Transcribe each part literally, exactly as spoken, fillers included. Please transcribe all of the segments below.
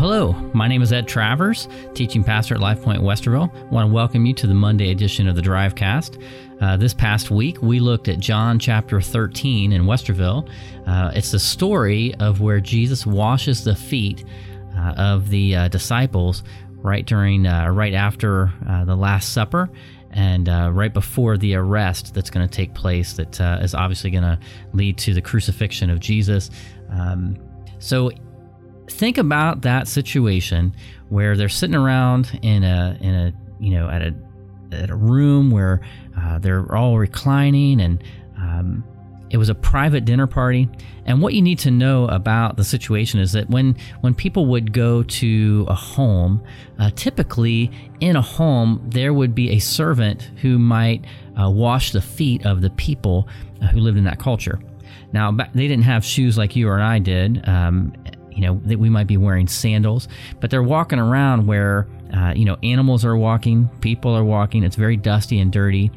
hello. My name is Ed Travers, teaching pastor at Life Point Westerville. I want to welcome you to the Monday edition of the Drivecast. Uh, this past week, we looked at John chapter thirteen in Westerville. Uh, it's the story of where Jesus washes the feet uh, of the uh, disciples right during, uh, right after uh, the Last Supper, and uh, right before the arrest that's going to take place that uh, is obviously going to lead to the crucifixion of Jesus. Um, so think about that situation where they're sitting around in a, in a you know, at a at a room where uh, they're all reclining, and um, it was a private dinner party. And what you need to know about the situation is that when, when people would go to a home, uh, typically in a home, there would be a servant who might uh, wash the feet of the people uh, who lived in that culture. Now, they didn't have shoes like you or I did. Um, you know, that we might be wearing sandals, but they're walking around where, uh, you know, animals are walking, people are walking. It's very dusty and dirty.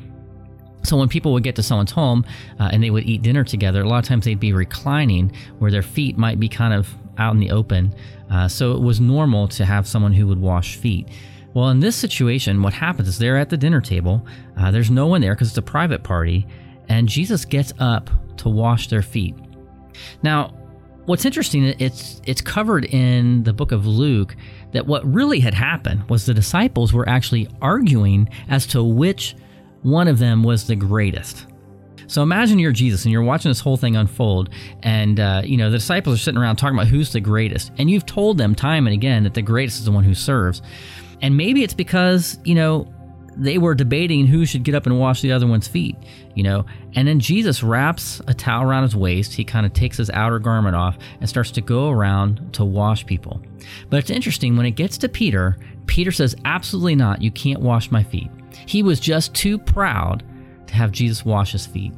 So when people would get to someone's home uh, and they would eat dinner together, a lot of times they'd be reclining where their feet might be kind of out in the open. Uh, so it was normal to have someone who would wash feet. Well, in this situation, what happens is they're at the dinner table. Uh, there's no one there because it's a private party, and Jesus gets up to wash their feet. Now, what's interesting, it's it's covered in the book of Luke that what really had happened was the disciples were actually arguing as to which one of them was the greatest. So imagine you're Jesus and you're watching this whole thing unfold, and uh, you know the disciples are sitting around talking about who's the greatest, and you've told them time and again that the greatest is the one who serves. And maybe it's because, you know, they were debating who should get up and wash the other one's feet, you know, and then Jesus wraps a towel around his waist. He kind of takes his outer garment off and starts to go around to wash people. But it's interesting, when it gets to Peter, Peter says, absolutely not, you can't wash my feet. He was just too proud to have Jesus wash his feet.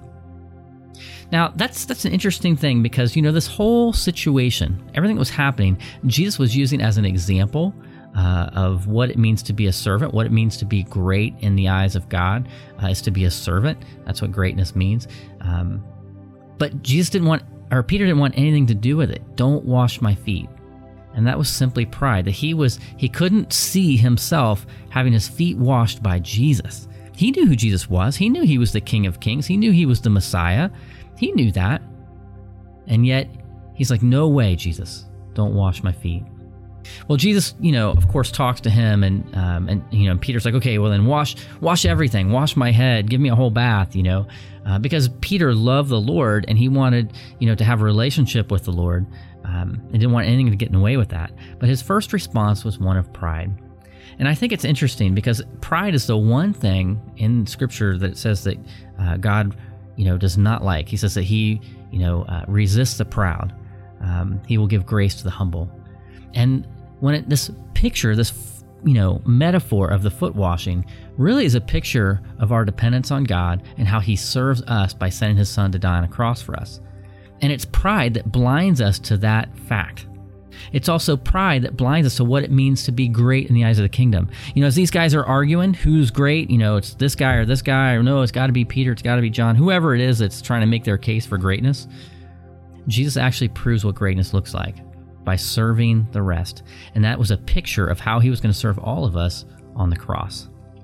Now, that's that's an interesting thing because, you know, this whole situation, everything that was happening, Jesus was using as an example Uh, of what it means to be a servant, what it means to be great in the eyes of God, uh, is to be a servant. That's what greatness means. Um, but Jesus didn't want, or Peter didn't want anything to do with it. Don't wash my feet. And that was simply pride, that he was, he couldn't see himself having his feet washed by Jesus. He knew who Jesus was. He knew he was the King of Kings. He knew he was the Messiah. He knew that. And yet he's like, no way, Jesus, don't wash my feet. Well, Jesus, you know, of course, talks to him, and um, and you know, Peter's like, okay, well then wash, wash everything, wash my head, give me a whole bath, you know, uh, because Peter loved the Lord and he wanted, you know, to have a relationship with the Lord, um, and didn't want anything to get in the way with that. But his first response was one of pride, and I think it's interesting because pride is the one thing in Scripture that says that uh, God, you know, does not like. He says that he, you know, uh, resists the proud. Um, he will give grace to the humble. And when it, this picture, this, you know, metaphor of the foot washing really is a picture of our dependence on God and how he serves us by sending his son to die on a cross for us. And it's pride that blinds us to that fact. It's also pride that blinds us to what it means to be great in the eyes of the kingdom. You know, as these guys are arguing who's great, you know, it's this guy or this guy, or no, it's got to be Peter, it's got to be John, whoever it is that's trying to make their case for greatness, Jesus actually proves what greatness looks like by serving the rest. And that was a picture of how he was going to serve all of us on the cross.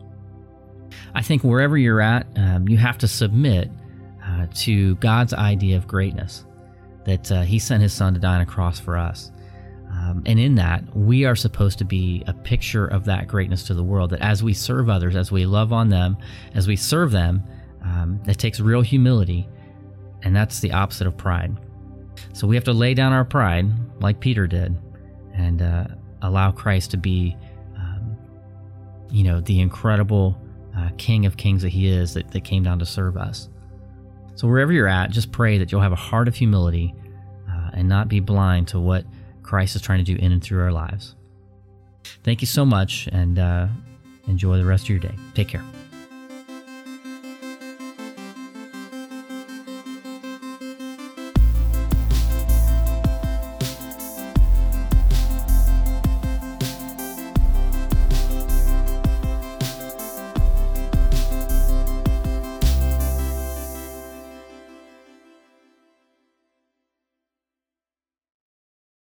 I think wherever you're at, um, you have to submit uh, to God's idea of greatness, that uh, he sent his son to die on a cross for us. Um, and in that, we are supposed to be a picture of that greatness to the world, that as we serve others, as we love on them, as we serve them, um, it takes real humility, and that's the opposite of pride. So we have to lay down our pride, like Peter did, and uh, allow Christ to be, um, you know, the incredible uh, King of Kings that he is, that, that came down to serve us. So wherever you're at, just pray that you'll have a heart of humility uh, and not be blind to what Christ is trying to do in and through our lives. Thank you so much, and uh, enjoy the rest of your day. Take care.